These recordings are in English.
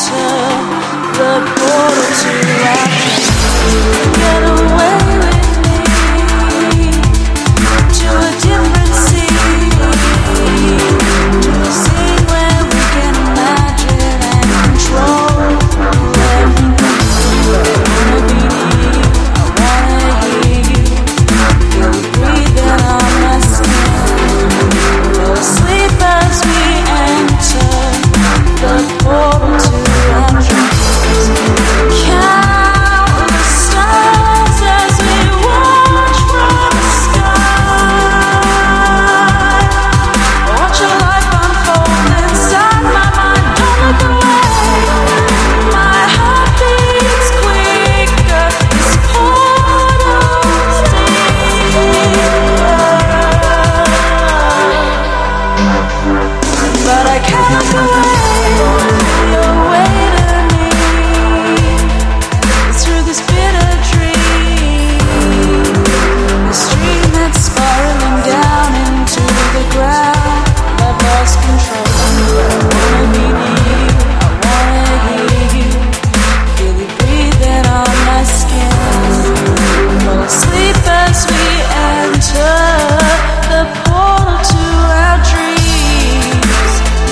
enter the portal to our dreams. Get away with me to a different sea, to a scene where we can imagine and control everything. I wanna be near you, I wanna hear you, feel you breathing on my skin. Fall asleep as we enter the portal to our dreams. Count the stars as we watch from the sky. Watch your life unfold inside my mind. Don't look away. My heart beats quicker. This portal's deeper, but I can't look away. You're waiting me through this bitter dream, this dream that's spiraling down into the ground. I've lost control. I wanna be near you, I wanna hear you, feel you breathing on my skin. Fall asleep as we enter the portal to our dreams.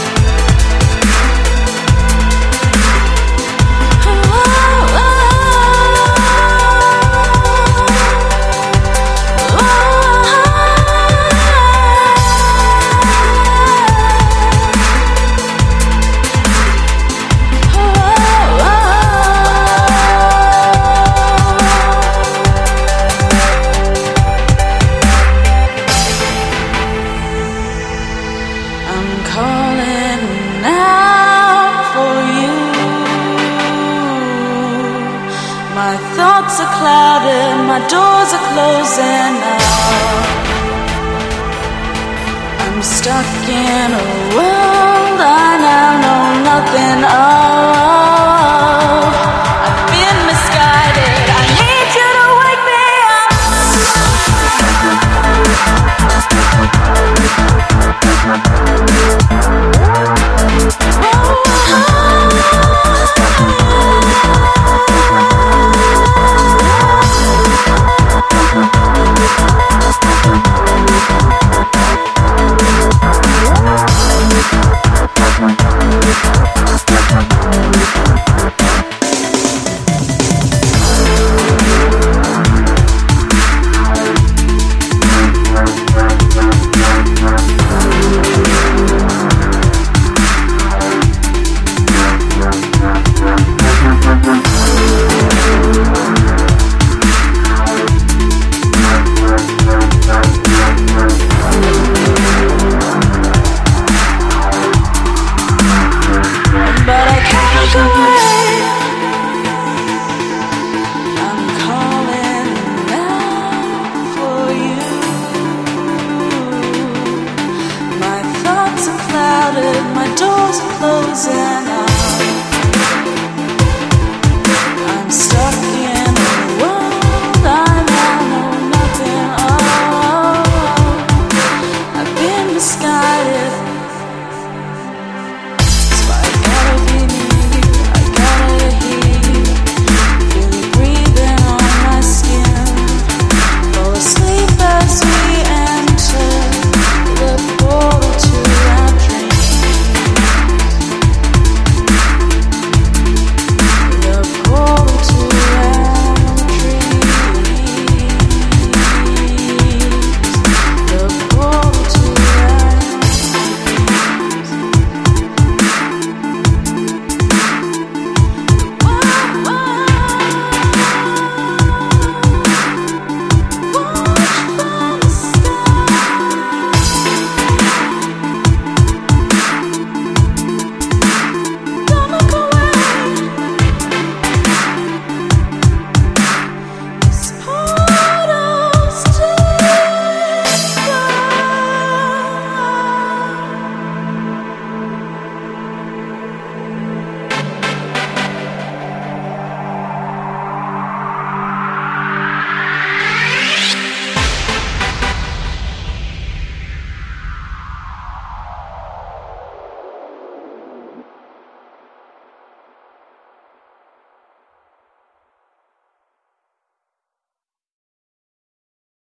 I'm calling out for you. My thoughts are clouded, my doors are closing now. I'm stuck in a world I now know nothing of. I've been misguided, I need you to wake me up. But I can't look away. I'm calling out for you. My thoughts are clouded, my doors are closing.